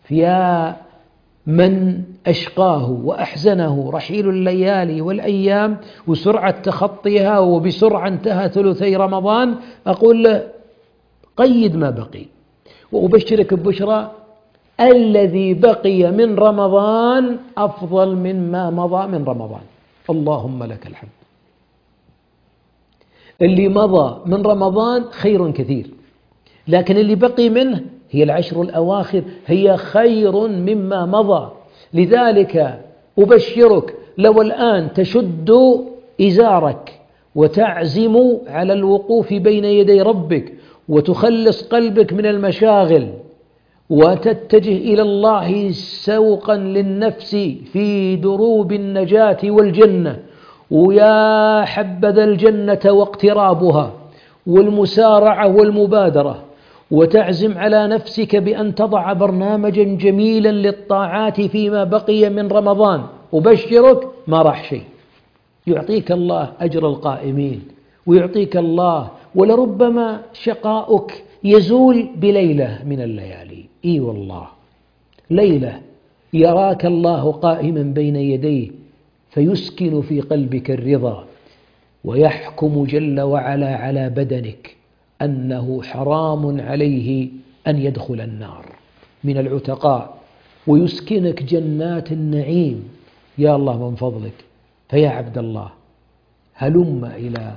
يا من أشقاه وأحزنه رحيل الليالي والأيام وسرعة تخطيها، وبسرعة انتهى ثلثي رمضان، أقول له قيد ما بقي، وأبشرك ببشرى الذي بقي من رمضان أفضل مما مضى من رمضان. اللهم لك الحمد. اللي مضى من رمضان خير كثير، لكن اللي بقي منه هي العشر الأواخر، هي خير مما مضى. لذلك أبشرك لو الآن تشد إزارك وتعزم على الوقوف بين يدي ربك وتخلص قلبك من المشاغل وتتجه إلى الله سوقا للنفس في دروب النجاة والجنة، ويا حبذا الجنة واقترابها والمسارعة والمبادرة، وتعزم على نفسك بأن تضع برنامجا جميلا للطاعات فيما بقي من رمضان. أبشرك ما راح شيء، يعطيك الله أجر القائمين، ويعطيك الله، ولربما شقاؤك يزول بليلة من الليالي. إي والله، ليلة يراك الله قائما بين يديه فيسكن في قلبك الرضا، ويحكم جل وعلا على بدنك أنه حرام عليه أن يدخل النار من العتقاء، ويسكنك جنات النعيم يا الله من فضلك. فيا عبد الله، هلم إلى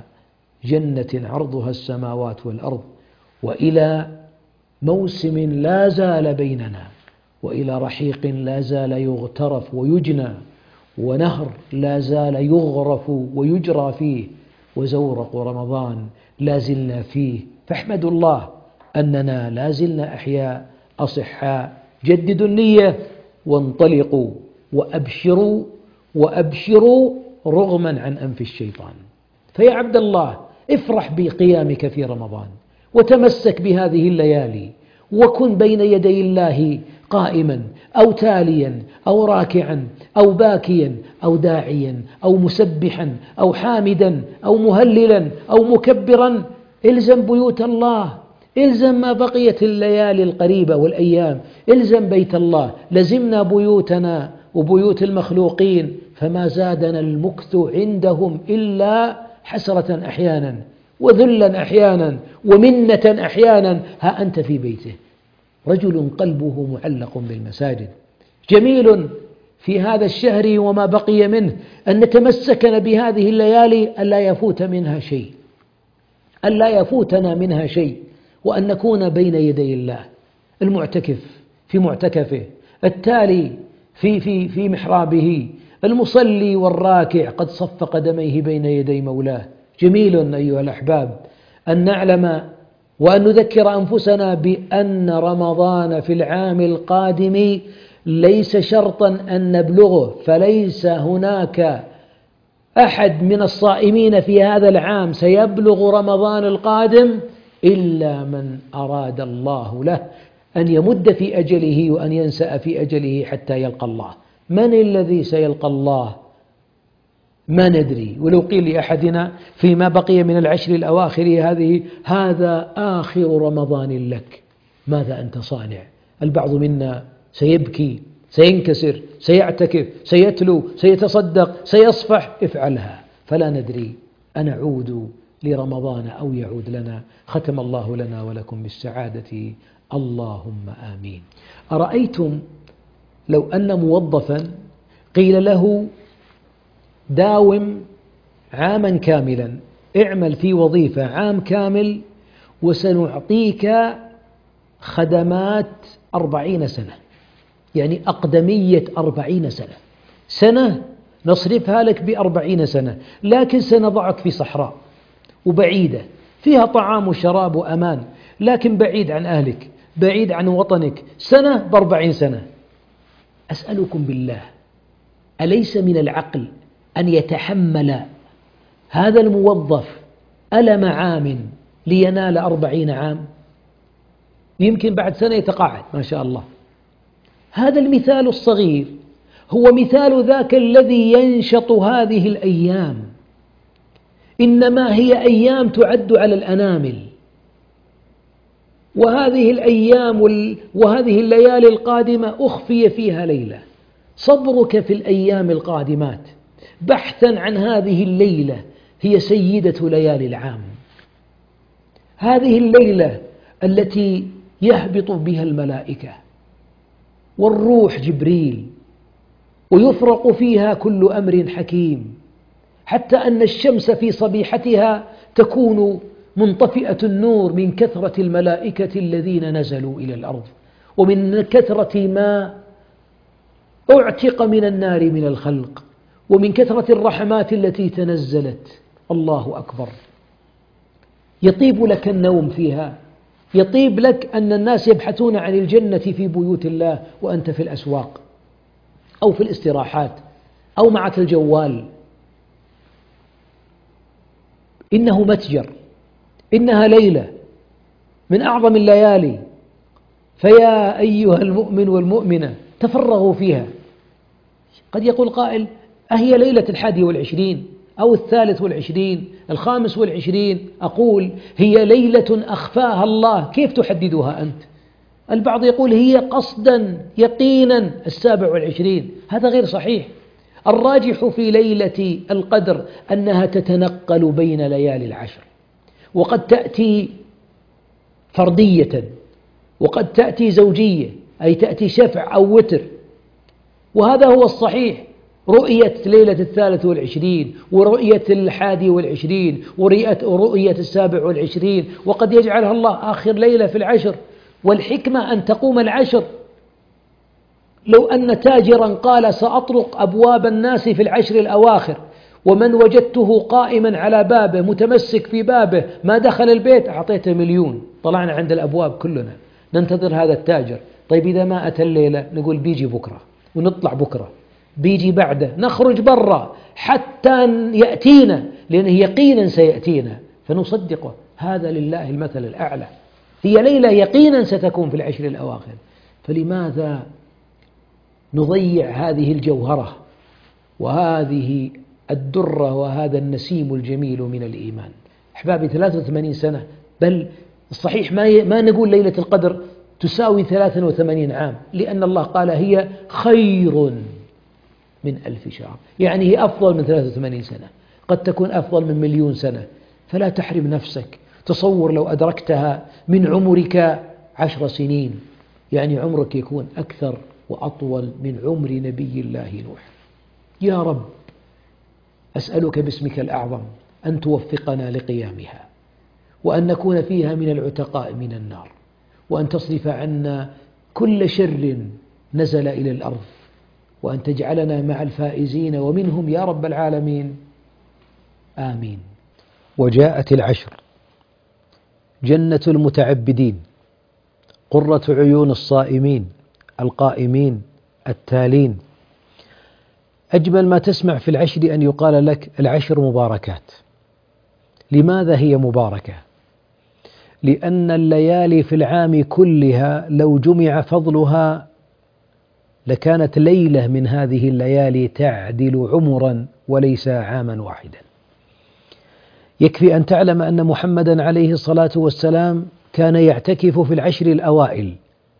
جنة عرضها السماوات والأرض، وإلى موسم لا زال بيننا، وإلى رحيق لا زال يغترف ويجنى، ونهر لا زال يغرف ويجرى فيه، وزورق رمضان لا زلنا فيه. فاحمدوا الله أننا لا زلنا أحياء أصحاء. جددوا النية وانطلقوا وأبشروا وأبشروا رغما عن أنف الشيطان. فيا عبد الله، افرح بقيامك في رمضان، وتمسك بهذه الليالي، وكن بين يدي الله قائما أو تاليا أو راكعا أو باكيا أو داعيا أو مسبحا أو حامدا أو مهللا أو مكبرا. الزم بيوت الله، الزم ما بقيت الليالي القريبة والأيام، الزم بيت الله. لزمنا بيوتنا وبيوت المخلوقين، فما زادنا المكث عندهم إلا حسرة أحيانا وذلا أحيانا ومنة أحيانا. ها أنت في بيته رجل قلبه معلق بالمساجد. جميل في هذا الشهر وما بقي منه أن نتمسكن بهذه الليالي، ألا يفوت منها شيء، ألا يفوتنا منها شيء، وأن نكون بين يدي الله. المعتكف في معتكفه، التالي في محرابه، المصلي والراكع قد صف قدميه بين يدي مولاه. جميل أيها الأحباب أن نعلم وأن نذكر أنفسنا بأن رمضان في العام القادم ليس شرطا أن نبلغه، فليس هناك أحد من الصائمين في هذا العام سيبلغ رمضان القادم إلا من أراد الله له أن يمد في أجله وأن ينسأ في أجله حتى يلقى الله. من الذي سيلقى الله؟ ما ندري. ولو قيل لأحدنا فيما بقي من العشر الأواخر هذا آخر رمضان لك، ماذا أنت صانع؟ البعض منا سيبكي، سينكسر، سيعتكف، سيتلو، سيتصدق، سيصفح. افعلها، فلا ندري أنعود لرمضان أو يعود لنا. ختم الله لنا ولكم بالسعادة، اللهم آمين. أرأيتم لو أن موظفا قيل له داوم عاما كاملا، اعمل في وظيفة عام كامل وسنعطيك خدمات 40 سنة، يعني أقدمية 40 سنة، سنة نصرفها لك ب40 سنة، لكن سنضعك في صحراء وبعيدة فيها طعام وشراب وأمان، لكن بعيد عن أهلك، بعيد عن وطنك، سنة ب40 سنة. أسألكم بالله، أليس من العقل أن يتحمل هذا الموظف ألم عام لينال 40 عام؟ يمكن بعد سنة يتقاعد ما شاء الله. هذا المثال الصغير هو مثال ذاك الذي ينشط هذه الأيام، إنما هي أيام تعد على الأنامل. وهذه الأيام وهذه الليالي القادمة أخفي فيها ليلة. صبرك في الأيام القادمات بحثا عن هذه الليلة هي سيدة ليالي العام، هذه الليلة التي يهبط بها الملائكة والروح جبريل ويفرق فيها كل أمر حكيم، حتى أن الشمس في صبيحتها تكون منطفئة النور من كثرة الملائكة الذين نزلوا إلى الأرض، ومن كثرة ما أعتق من النار من الخلق، ومن كثرة الرحمات التي تنزلت. الله أكبر. يطيب لك النوم فيها، يطيب لك أن الناس يبحثون عن الجنة في بيوت الله وأنت في الأسواق أو في الاستراحات أو معك الجوال. إنه متجر، إنها ليلة من أعظم الليالي، فيا أيها المؤمن والمؤمنة تفرغوا فيها. قد يقول قائل: أهي ليلة 21 أو 23 25؟ أقول: هي ليلة أخفاها الله، كيف تحددها أنت؟ البعض يقول هي قصدا يقينا 27، هذا غير صحيح. الراجح في ليلة القدر أنها تتنقل بين ليالي العشر، وقد تأتي فردية وقد تأتي زوجية، أي تأتي شفع أو وتر، وهذا هو الصحيح. رؤية ليلة 23 ورؤية 21 ورؤية 27، وقد يجعلها الله آخر ليلة في العشر. والحكمة أن تقوم العشر. لو أن تاجرا قال: سأطرق أبواب الناس في العشر الأواخر، ومن وجدته قائما على بابه متمسك في بابه ما دخل البيت أعطيته 1,000,000. طلعنا عند الأبواب كلنا ننتظر هذا التاجر. طيب إذا ما أتى الليلة نقول بيجي بكرة، ونطلع بكرة، بيجي بعده، نخرج برا حتى يأتينا، لأنه يقينا سيأتينا فنصدقه. هذا لله المثل الأعلى. هي ليلة يقينا ستكون في العشر الأواخر، فلماذا نضيع هذه الجوهرة وهذه الدرة وهذا النسيم الجميل من الإيمان؟ أحبابي، 83 سنة، بل الصحيح ما نقول ليلة القدر تساوي 83 عام، لأن الله قال: هي خير من 1000 شهر، يعني هي أفضل من 83 سنة، قد تكون أفضل من 1,000,000 سنة. فلا تحرم نفسك. تصور لو أدركتها من عمرك 10 سنين، يعني عمرك يكون أكثر وأطول من عمر نبي الله نوح. يا رب، أسألك باسمك الأعظم أن توفقنا لقيامها، وأن نكون فيها من العتقاء من النار، وأن تصرف عنا كل شر نزل إلى الأرض، وأن تجعلنا مع الفائزين ومنهم يا رب العالمين، آمين. وجاءت العشر، جنة المتعبدين، قرة عيون الصائمين القائمين التالين. أجمل ما تسمع في العشر أن يقال لك: العشر مباركات. لماذا هي مباركة؟ لأن الليالي في العام كلها لو جمع فضلها لكانت ليلة من هذه الليالي تعدل عمرا وليس عاما واحدا. يكفي أن تعلم أن محمدا عليه الصلاة والسلام كان يعتكف في العشر الأوائل،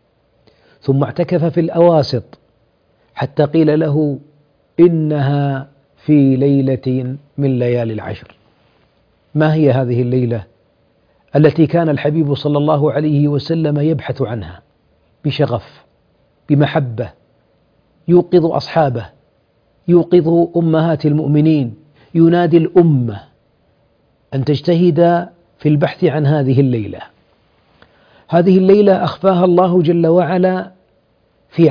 ثم اعتكف في الأواسط، حتى قيل له: إنها في ليلة من ليالي العشر. ما هي هذه الليلة التي كان الحبيب صلى الله عليه وسلم يبحث عنها بشغف بمحبة، يوقظ أصحابه، يوقظ أمهات المؤمنين، ينادي الأمة أن تجتهد في البحث عن هذه الليلة. هذه الليلة أخفاها الله جل وعلا في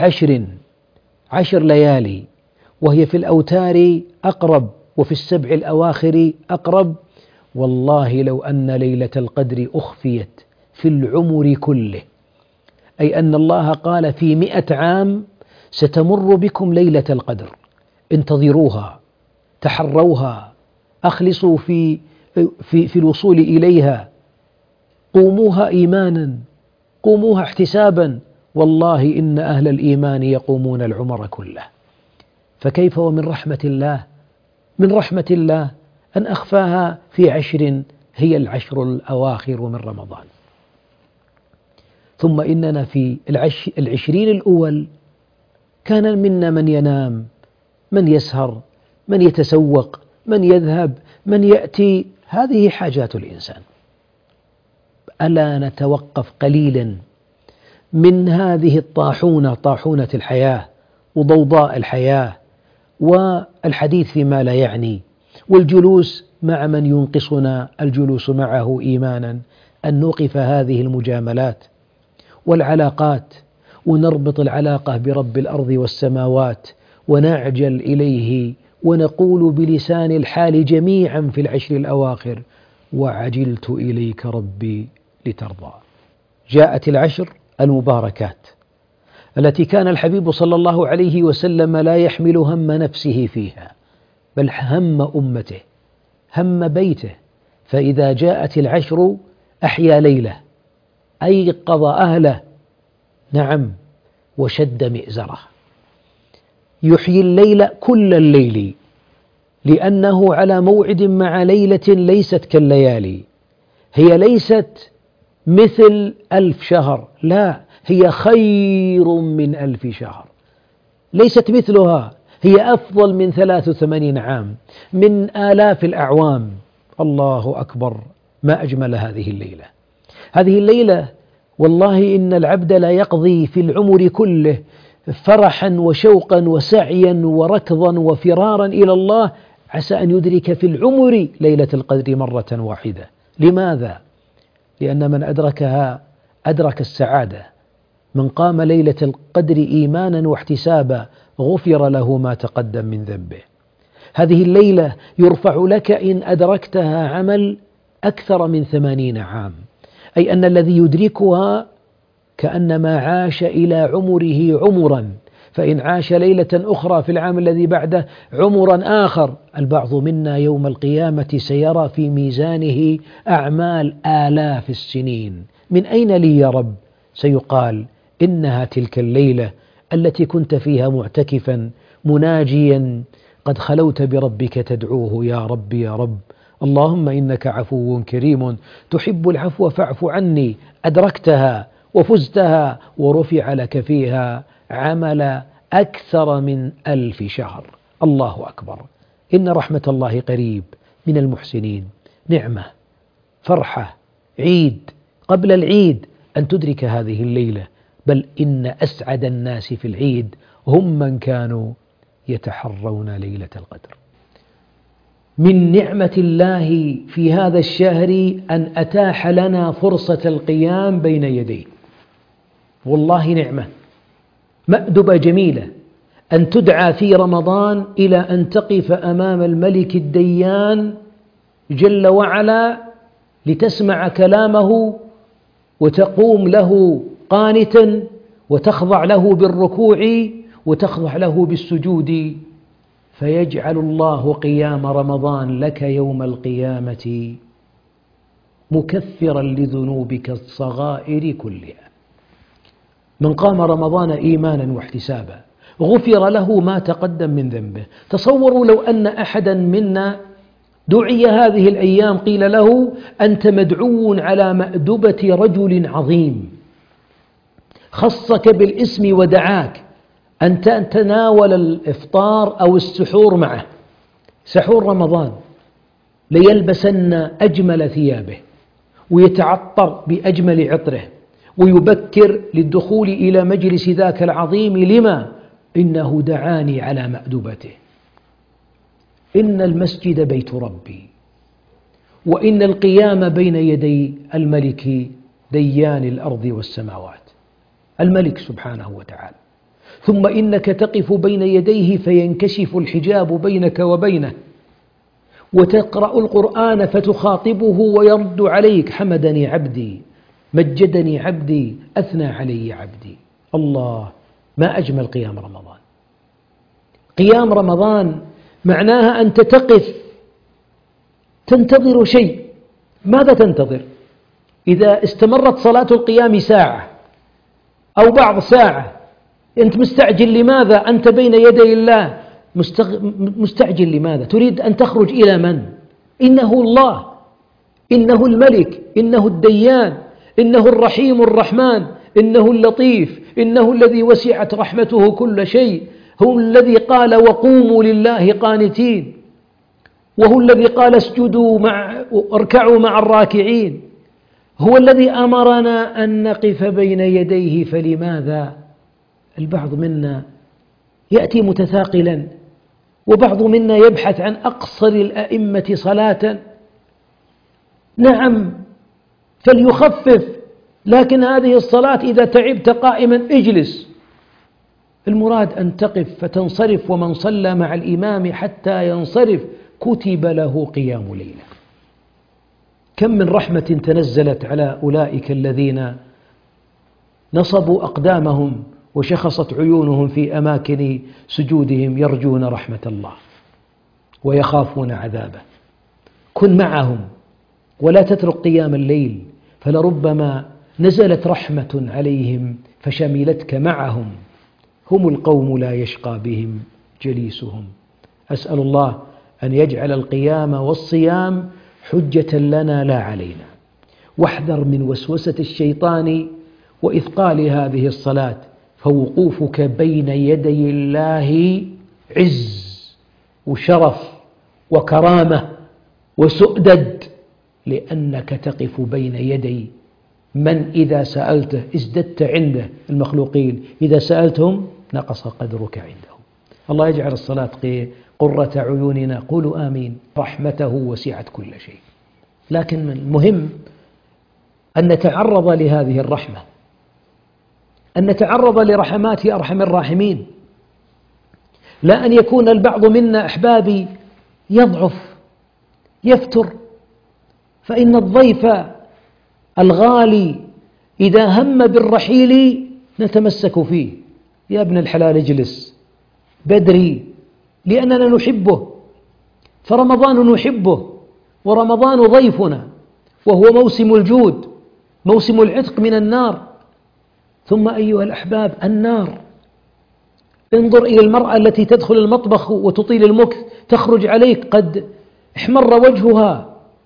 10 ليالي، وهي في الأوتار أقرب وفي السبع الأواخر أقرب. والله لو أن ليلة القدر أخفيت في العمر كله، أي أن الله قال: في 100 عام ستمر بكم ليلة القدر، انتظروها، تحروها، أخلصوا في الوصول إليها، قوموها إيمانا، قوموها احتسابا. والله إن أهل الإيمان يقومون العمر كله. فكيف ومن رحمة الله، من رحمة الله أن أخفاها في 10 هي العشر الأواخر من رمضان. ثم إننا في 20 الأول كان منا من ينام، من يسهر، من يتسوق، من يذهب، من يأتي، هذه حاجات الإنسان. ألا نتوقف قليلا من هذه الطاحونة، طاحونة الحياة وضوضاء الحياة والحديث فيما لا يعني والجلوس مع من ينقصنا الجلوس معه إيمانا، أن نوقف هذه المجاملات والعلاقات ونربط العلاقة برب الأرض والسماوات ونعجل إليه ونقول بلسان الحال جميعا في 10 الأواخر: وعجلت إليك ربي لترضى. جاءت 10 المباركات التي كان الحبيب صلى الله عليه وسلم لا يحمل هم نفسه فيها، بل هم أمته، هم بيته. فإذا جاءت 10 أحيا ليلة، أيقظ أهله، نعم، وشد مئزره. يحيي الليل كل الليل، لأنه على موعد مع ليلة ليست كالليالي. هي ليست مثل 1000 شهر، لا، هي خير من 1000 شهر، ليست مثلها، هي أفضل من 83 عام، من آلاف الأعوام. الله أكبر، ما أجمل هذه الليلة. هذه الليلة والله إن العبد لا يقضي في العمر كله فرحا وشوقا وسعيا وركضا وفرارا إلى الله، عسى أن يدرك في العمر ليلة القدر مرة واحدة. لماذا؟ لأن من أدركها أدرك السعادة. من قام ليلة القدر إيمانا واحتسابا غفر له ما تقدم من ذنبه. هذه الليلة يرفع لك إن أدركتها عمل أكثر من 80 عام، أي أن الذي يدركها كأنما عاش إلى عمره عمرا، فإن عاش ليلة أخرى في العام الذي بعده عمرا آخر. البعض منا يوم القيامة سيرى في ميزانه أعمال آلاف السنين. من أين لي يا رب؟ سيقال: إنها تلك الليلة التي كنت فيها معتكفا مناجيا، قد خلوت بربك تدعوه: يا رب يا رب، اللهم إنك عفو كريم تحب العفو فاعف عني. أدركتها وفزتها ورفع لك فيها عمل أكثر من 1000 شهر. الله أكبر، إن رحمة الله قريب من المحسنين. نعمة، فرحة، عيد قبل العيد أن تدرك هذه الليلة، بل إن أسعد الناس في العيد هم من كانوا يتحرون ليلة القدر. من نعمة الله في هذا الشهر أن أتاح لنا فرصة القيام بين يديه، والله نعمة، مأدبة جميلة أن تدعى في رمضان إلى أن تقف أمام الملك الديان جل وعلا لتسمع كلامه وتقوم له قانتا وتخضع له بالركوع وتخضع له بالسجود، فيجعل الله قيام رمضان لك يوم القيامة مكفرا لذنوبك الصغائر كلها. من قام رمضان إيمانا واحتسابا غفر له ما تقدم من ذنبه. تصوروا لو أن أحدا منا دعي هذه الأيام قيل له: أنت مدعو على مأدبة رجل عظيم خصك بالاسم ودعاك أن تتناول الإفطار أو السحور معه، سحور رمضان، ليلبسن أجمل ثيابه ويتعطر بأجمل عطره ويبكر للدخول إلى مجلس ذاك العظيم. لما؟ إنه دعاني على مأدبته. إن المسجد بيت ربي، وإن القيام بين يدي الملك ديان الأرض والسماوات، الملك سبحانه وتعالى. ثم إنك تقف بين يديه فينكشف الحجاب بينك وبينه، وتقرأ القرآن فتخاطبه ويرد عليك: حمدني عبدي، مجدني عبدي، أثنى علي عبدي. الله، ما أجمل قيام رمضان. قيام رمضان معناها أنت تقف تنتظر شيء. ماذا تنتظر؟ إذا استمرت صلاة القيام ساعة أو بعض ساعة، أنت مستعجل لماذا؟ أنت بين يدي الله، مستعجل لماذا؟ تريد أن تخرج إلى من؟ إنه الله، إنه الملك، إنه الديان، إنه الرحيم الرحمن، إنه اللطيف، إنه الذي وسعت رحمته كل شيء، هو الذي قال وقوموا لله قانتين، وهو الذي قال اركعوا مع الراكعين، هو الذي أمرنا أن نقف بين يديه. فلماذا البعض منا يأتي متثاقلا، وبعض منا يبحث عن أقصر الأئمة صلاة؟ نعم، فليخفف، لكن هذه الصلاة إذا تعبت قائما اجلس. المراد أن تقف فتنصرف، ومن صلى مع الإمام حتى ينصرف كتب له قيام ليلة. كم من رحمة تنزلت على أولئك الذين نصبوا أقدامهم وشخصت عيونهم في أماكن سجودهم يرجون رحمة الله ويخافون عذابه. كن معهم ولا تترك قيام الليل، فلربما نزلت رحمة عليهم فشملتك معهم. هم القوم لا يشقى بهم جليسهم. أسأل الله أن يجعل القيام والصيام حجة لنا لا علينا. واحذر من وسوسة الشيطان وإثقال هذه الصلاة، فوقوفك بين يدي الله عز وشرف وكرامة وسؤدد، لأنك تقف بين يدي من إذا سألته ازددت عنده. المخلوقين إذا سألتهم نقص قدرك عندهم. الله يجعل الصلاة قرة عيوننا. قولوا آمين. رحمته وسعت كل شيء، لكن المهم أن نتعرض لهذه الرحمة، أن نتعرض لرحمات أرحم الراحمين. لا أن يكون البعض منا أحبابي يضعف يفتر، فإن الضيف الغالي إذا هم بالرحيل نتمسك فيه. يا ابن الحلال اجلس بدري، لأننا نحبه، فرمضان نحبه، ورمضان ضيفنا، وهو موسم الجود، موسم العتق من النار. ثم أيها الأحباب، النار، انظر إلى المرأة التي تدخل المطبخ وتطيل المكث، تخرج عليك قد احمر وجهها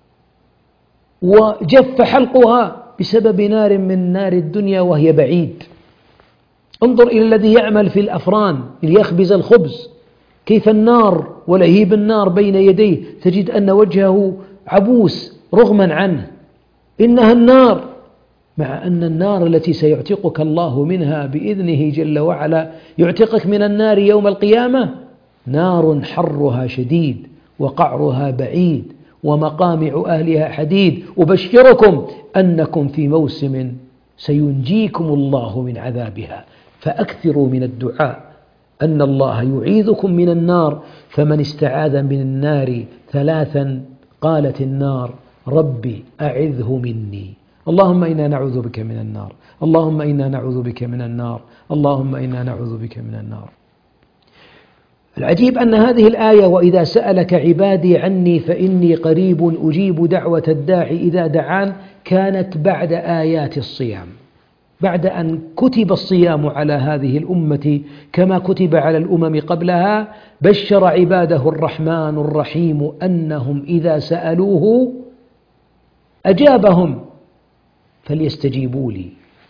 وجف حلقها بسبب نار من نار الدنيا وهي بعيد. انظر إلى الذي يعمل في الأفران ليخبز الخبز، كيف النار ولهيب النار بين يديه، تجد أن وجهه عبوس رغما عنه. إنها النار، مع أن النار التي سيعتقك الله منها بإذنه جل وعلا، يعتقك من النار يوم القيامة، نار حرها شديد وقعرها بعيد ومقامع أهلها حديد. أبشركم أنكم في موسم سينجيكم الله من عذابها، فأكثروا من الدعاء أن الله يعيذكم من النار. فمن استعاذ من النار ثلاثا قالت النار ربي أعذه مني. اللهم إنا نعوذ بك من النار، اللهم إنا نعوذ بك من النار، اللهم إنا نعوذ بك من النار. العجيب أن هذه الآية وإذا سألك عبادي عني فإني قريب أجيب دعوة الداعي إذا دعان، كانت بعد آيات الصيام، بعد أن كتب الصيام على هذه الأمة كما كتب على الأمم قبلها. بشر عباده الرحمن الرحيم أنهم إذا سألوه أجابهم فليستجيبوا لي.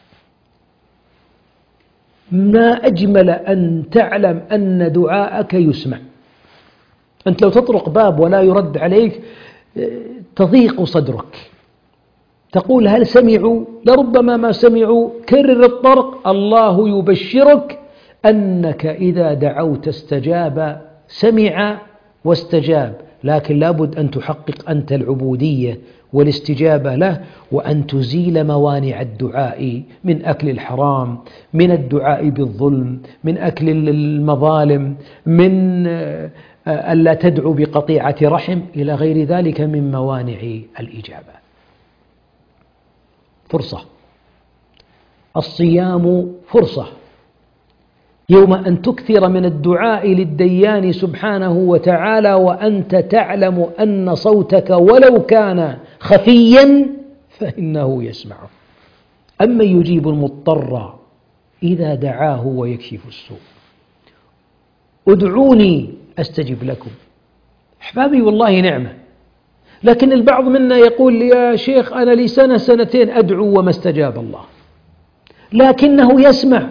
ما أجمل أن تعلم أن دعاءك يسمع. أنت لو تطرق باب ولا يرد عليك تضيق صدرك، تقول هل سمعوا؟ لربما ما سمعوا. كرر الطرق، الله يبشرك أنك إذا دعوت استجاب، سمع واستجاب. لكن لابد أن تحقق أنت العبودية والاستجابة له، وأن تزيل موانع الدعاء من أكل الحرام، من الدعاء بالظلم، من أكل المظالم، من ألا تدعو بقطيعة رحم، إلى غير ذلك من موانع الإجابة. فرصة، الصيام فرصة، يوم أن تكثر من الدعاء للديان سبحانه وتعالى وأنت تعلم أن صوتك ولو كان خفيا فإنه يسمعه. أما يجيب المضطر إذا دعاه ويكشف السوء. ادعوني أستجب لكم. أحبابي والله نعمة، لكن البعض منا يقول يا شيخ أنا لي سنة سنتين أدعو وما استجاب الله. لكنه يسمع.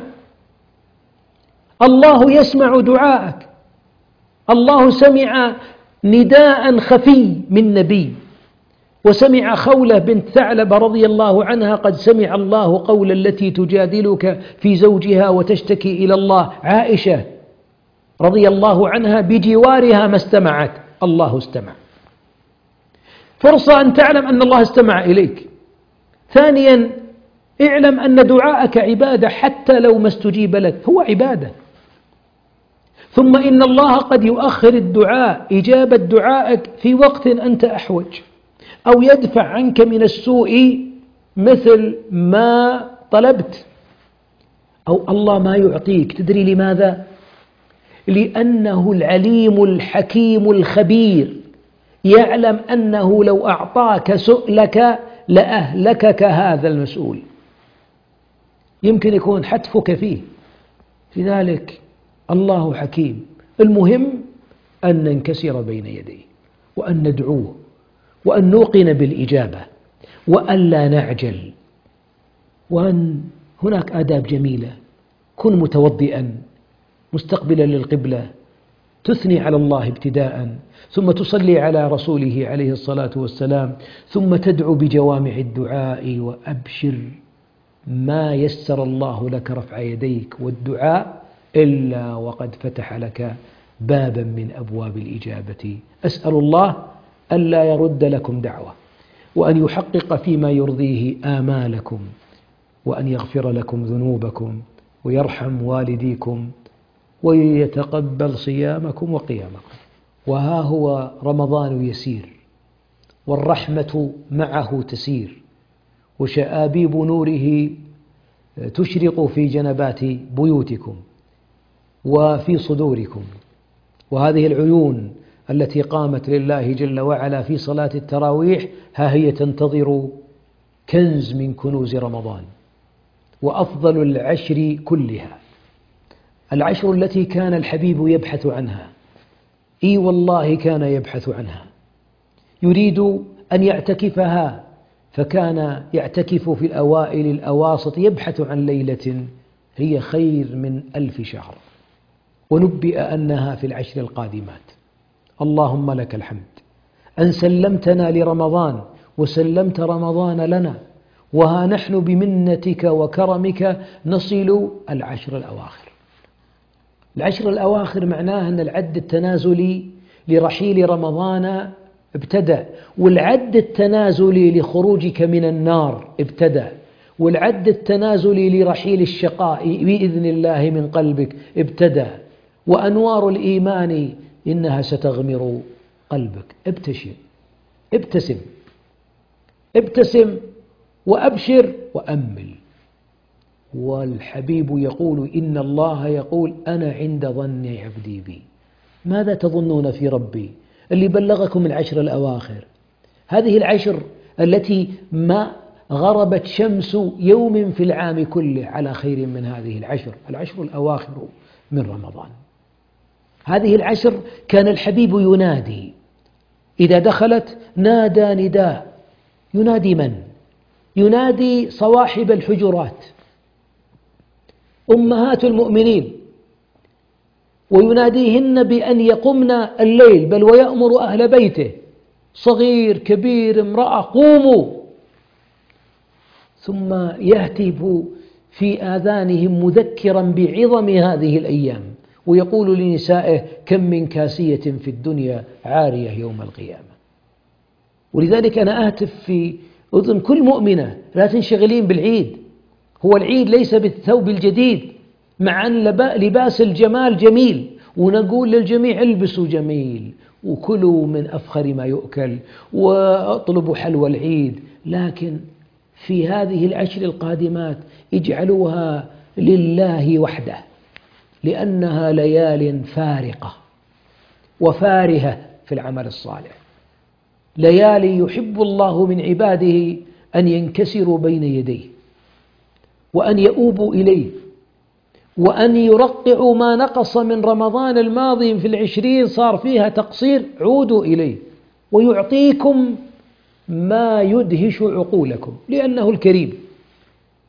الله يسمع دعاءك. الله سمع نداء خفي من نبي، وسمع خولة بنت ثعلب رضي الله عنها قد سمع الله قول التي تجادلك في زوجها وتشتكي إلى الله. عائشة رضي الله عنها بجوارها ما استمعت، الله استمع. فرصة أن تعلم أن الله استمع إليك. ثانيا، اعلم أن دعاءك عبادة حتى لو ما استجيب لك، هو عبادة. ثم إن الله قد يؤخر الدعاء، إجابة دعائك في وقت أنت أحوج، أو يدفع عنك من السوء مثل ما طلبت، أو الله ما يعطيك. تدري لماذا؟ لأنه العليم الحكيم الخبير، يعلم أنه لو أعطاك سؤلك لأهلكك هذا المسؤول، يمكن يكون حتفك فيه. لذلك الله حكيم. المهم أن ننكسر بين يديه، وأن ندعوه، وأن نوقن بالإجابة، وأن لا نعجل، وأن هناك آداب جميلة. كن متوضئا مستقبلا للقبلة، تثني على الله ابتداء، ثم تصلي على رسوله عليه الصلاة والسلام، ثم تدعو بجوامع الدعاء. وأبشر ما يسر الله لك رفع يديك والدعاء إلا وقد فتح لك بابا من أبواب الإجابة. أسأل الله ألا يرد لكم دعوة، وأن يحقق فيما يرضيه آمالكم، وأن يغفر لكم ذنوبكم، ويرحم والديكم، ويتقبل صيامكم وقيامكم. وها هو رمضان يسير، والرحمة معه تسير، وشآبيب نوره تشرق في جنبات بيوتكم وفي صدوركم. وهذه العيون التي قامت لله جل وعلا في صلاة التراويح ها هي تنتظر كنز من كنوز رمضان، وأفضل العشر كلها، العشر التي كان الحبيب يبحث عنها. إي والله كان يبحث عنها، يريد أن يعتكفها، فكان يعتكف في الأوائل الأواسط، يبحث عن ليلة هي خير من 1000 شهر، ونبئ أنها في العشر القادمات. اللهم لك الحمد أن سلمتنا لرمضان وسلمت رمضان لنا، وها نحن بمنتك وكرمك نصل العشر الأواخر. العشر الأواخر معناه أن العد التنازلي لرحيل رمضان ابتدأ، والعد التنازلي لخروجك من النار ابتدأ، والعد التنازلي لرحيل الشقاء بإذن الله من قلبك ابتدأ، وأنوار الإيمان إنها ستغمر قلبك. ابتسم ابتسم وأبشر وأمل. والحبيب يقول إن الله يقول أنا عند ظن عبدي بي. ماذا تظنون في ربي اللي بلغكم العشر الأواخر؟ هذه العشر التي ما غربت شمس يوم في العام كله على خير من هذه العشر الأواخر من رمضان. هذه العشر كان الحبيب ينادي، إذا دخلت نادى نداء. ينادي من؟ ينادي صواحب الحجرات، أمهات المؤمنين، ويناديهن بأن يقمن الليل، بل ويأمر أهل بيته صغير كبير امرأة قوموا. ثم يهتف في آذانهم مذكرا بعظم هذه الأيام، ويقول لنسائه كم من كاسية في الدنيا عارية يوم القيامة. ولذلك أنا أهتف في أذن كل مؤمنة لا تنشغلين بالعيد. هو العيد ليس بالثوب الجديد، مع أن لباس الجمال جميل، ونقول للجميع البسوا جميل وكلوا من أفخر ما يؤكل واطلبوا حلوى العيد، لكن في هذه العشر القادمات اجعلوها لله وحده، لأنها ليال فارقة وفارهة في العمل الصالح، ليالي يحب الله من عباده أن ينكسروا بين يديه، وأن يؤوبوا إليه، وأن يرقعوا ما نقص من رمضان الماضي في 20 صار فيها تقصير، عودوا إليه ويعطيكم ما يدهش عقولكم، لأنه الكريم.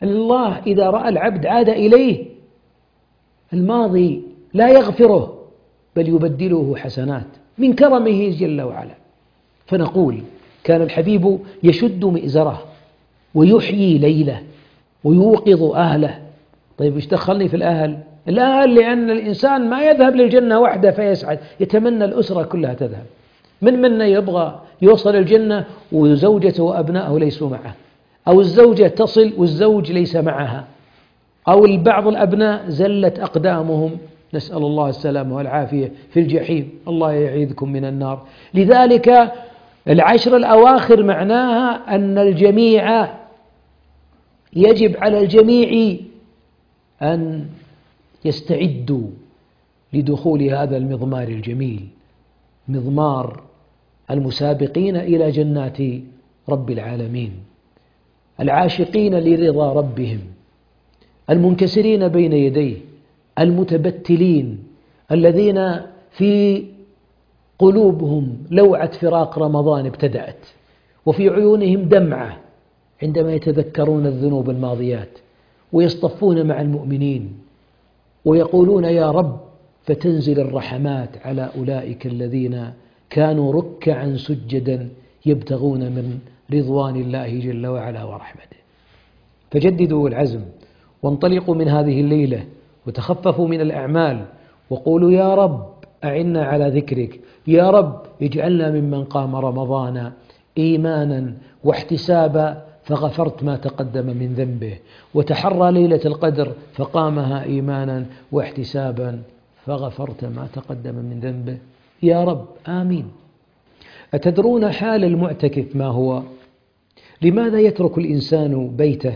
الله إذا رأى العبد عاد إليه الماضي لا يغفره بل يبدله حسنات من كرمه جل وعلا. فنقول كان الحبيب يشد مئزره ويحيي ليله ويوقظ أهله. طيب ايش دخلني في الأهل؟ الأهل لأن الإنسان ما يذهب للجنة وحده فيسعد، يتمنى الأسرة كلها تذهب. من منا يبغى يوصل الجنة وزوجته وأبنائه ليسوا معه، أو الزوجة تصل والزوج ليس معها، أو بعض الأبناء زلت أقدامهم نسأل الله السلامة والعافية في الجحيم، الله يعيذكم من النار. لذلك العشر الأواخر معناها أن الجميع يجب على الجميع أن يستعدوا لدخول هذا المضمار الجميل، مضمار المسابقين إلى جنات رب العالمين، العاشقين لرضا ربهم، المنكسرين بين يديه، المتبتلين الذين في قلوبهم لوعة فراق رمضان ابتدأت، وفي عيونهم دمعة عندما يتذكرون الذنوب الماضيات، ويصطفون مع المؤمنين ويقولون يا رب، فتنزل الرحمات على أولئك الذين كانوا ركعا سجدا يبتغون من رضوان الله جل وعلا ورحمته. فجددوا العزم وانطلقوا من هذه الليلة وتخففوا من الأعمال وقولوا يا رب أعنا على ذكرك، يا رب اجعلنا ممن قام رمضان إيمانا واحتسابا فغفرت ما تقدم من ذنبه، وتحرى ليلة القدر فقامها إيمانا واحتسابا فغفرت ما تقدم من ذنبه يا رب آمين. أتدرون حال المعتكف ما هو؟ لماذا يترك الإنسان بيته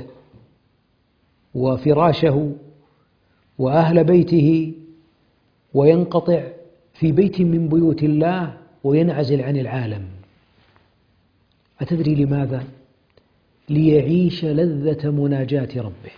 وفراشه وأهل بيته وينقطع في بيت من بيوت الله وينعزل عن العالم؟ أتدري لماذا؟ ليعيش لذة مناجاة ربه،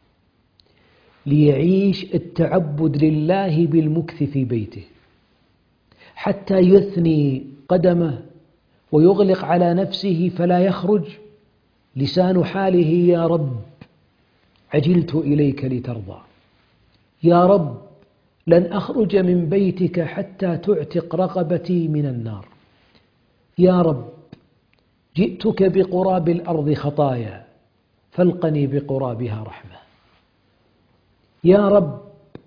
ليعيش التعبد لله بالمكث في بيته، حتى يثني قدمه ويغلق على نفسه فلا يخرج لسان حاله يا رب عجلت إليك لترضى، يا رب لن أخرج من بيتك حتى تعتق رقبتي من النار، يا رب جئتك بقراب الأرض خطايا فالقني بقرابها رحمة، يا رب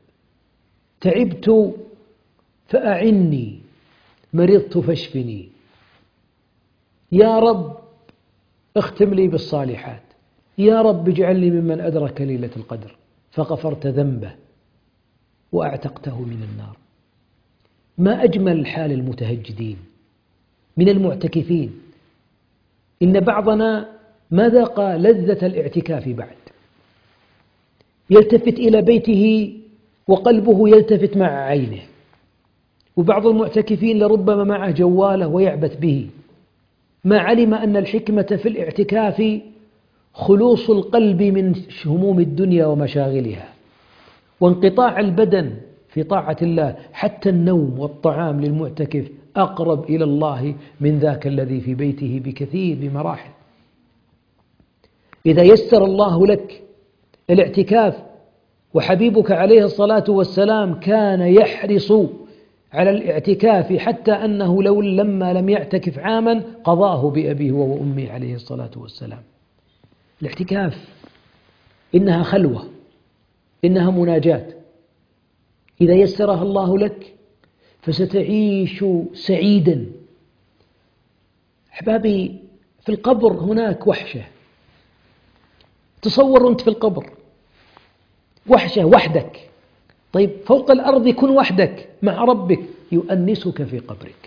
تعبت فأعني، مرضت فاشفني، يا رب اختم لي بالصالحات، يا رب اجعلني ممن أدرك ليلة القدر فغفرت ذنبه وأعتقته من النار. ما أجمل حال المتهجدين من المعتكفين. إن بعضنا ما ذاق لذة الاعتكاف بعد، يلتفت إلى بيته وقلبه يلتفت مع عينه، وبعض المعتكفين لربما معه جواله ويعبث به، ما علم أن الحكمة في الاعتكاف خلوص القلب من هموم الدنيا ومشاغلها، وانقطاع البدن في طاعة الله. حتى النوم والطعام للمعتكف أقرب إلى الله من ذاك الذي في بيته بكثير بمراحل. إذا يسر الله لك الاعتكاف، وحبيبك عليه الصلاة والسلام كان يحرص على الاعتكاف حتى أنه لما لم يعتكف عاما قضاه بأبيه وأمه عليه الصلاة والسلام. الاعتكاف إنها خلوة، إنها مناجاة، إذا يسرها الله لك فستعيش سعيدا. أحبابي، في القبر هناك وحشة. تصور أنت في القبر وحشة وحدك. طيب فوق الأرض كن وحدك مع ربك يؤنسك في قبرك.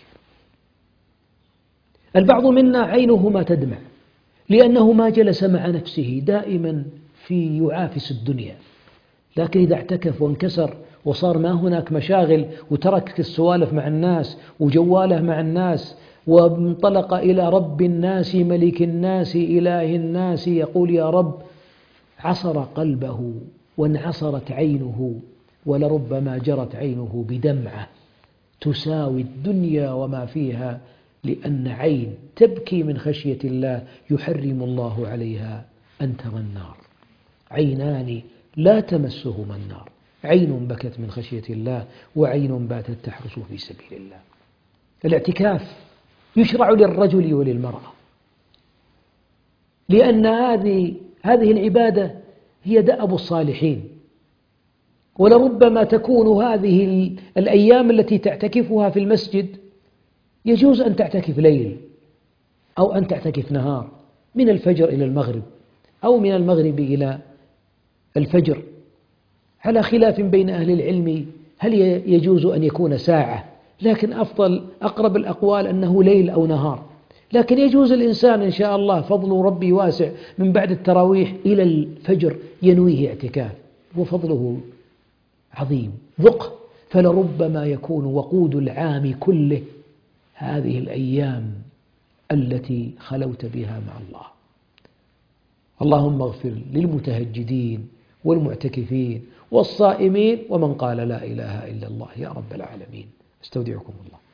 البعض منا عينه ما تدمع لأنه ما جلس مع نفسه، دائما يعافس الدنيا، لكن إذا اعتكف وانكسر وصار ما هناك مشاغل وترك السوالف مع الناس وجواله مع الناس، وانطلق إلى رب الناس ملك الناس إله الناس يقول يا رب، عصر قلبه وانعصرت عينه، ولربما جرت عينه بدمعة تساوي الدنيا وما فيها، لأن عين تبكي من خشية الله يحرم الله عليها أن ترى النار. عينان لا تمسهما النار، عين بكت من خشية الله وعين باتت تحرس في سبيل الله. الاعتكاف يشرع للرجل وللمرأة، لأن هذه العبادة هي دأب الصالحين، ولربما تكون هذه الأيام التي تعتكفها في المسجد يجوز أن تعتكف ليل أو أن تعتكف نهار، من الفجر إلى المغرب أو من المغرب إلى الفجر، على خلاف بين أهل العلم هل يجوز أن يكون ساعة، لكن أقرب الأقوال أنه ليل أو نهار. لكن يجوز الإنسان إن شاء الله فضل ربي واسع من بعد التراويح إلى الفجر ينويه اعتكاف، وفضله عظيم ذق، فلربما يكون وقود العام كله هذه الأيام التي خلوت بها مع الله. اللهم اغفر للمتهجدين والمعتكفين والصائمين ومن قال لا إله إلا الله يا رب العالمين. استودعكم الله.